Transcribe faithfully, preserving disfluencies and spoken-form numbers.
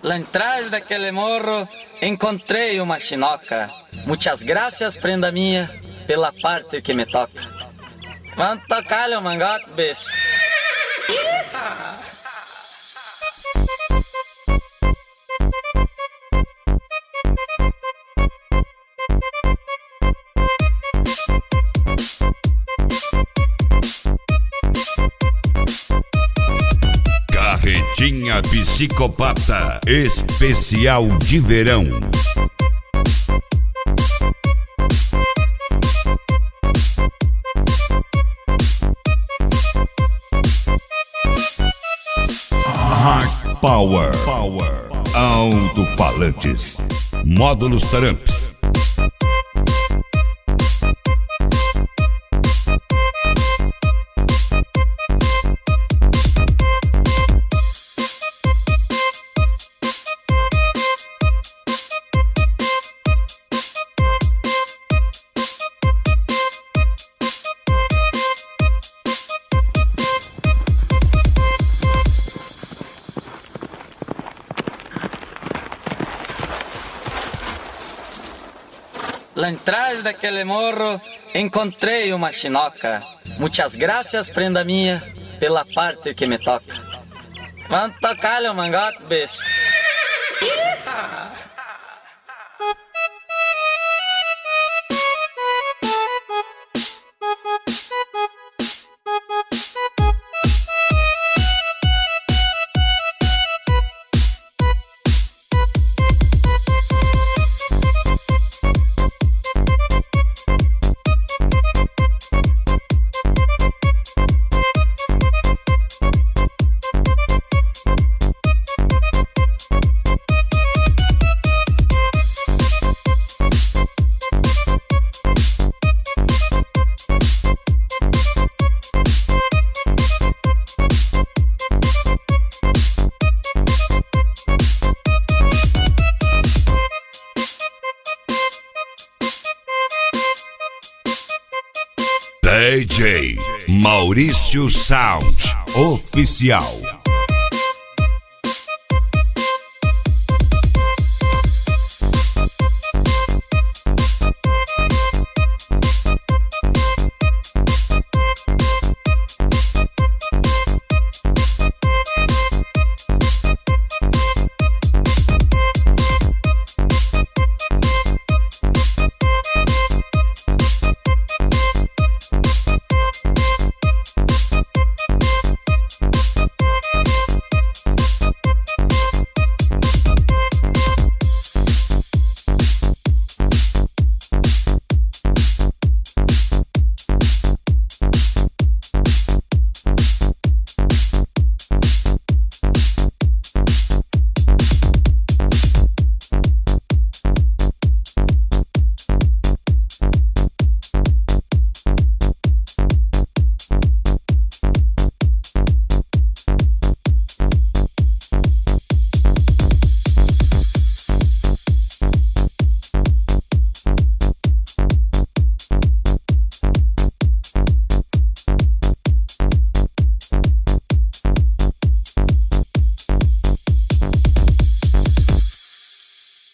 Lá atrás daquele morro encontrei uma chinoca. Muitas graças, prenda minha, pela parte que me toca. Vamos tocar-lhe o mangote, bicho. Carretinha Psicopata Especial de Verão. Hard Power, Power. Alto-falantes, módulos Tramps. Lá atrás daquele morro encontrei uma chinoca. Muitas graças, prenda minha, pela parte que me toca. Vamos tocar-lhe o mangote, bicho. D J Maurício Sound Oficial.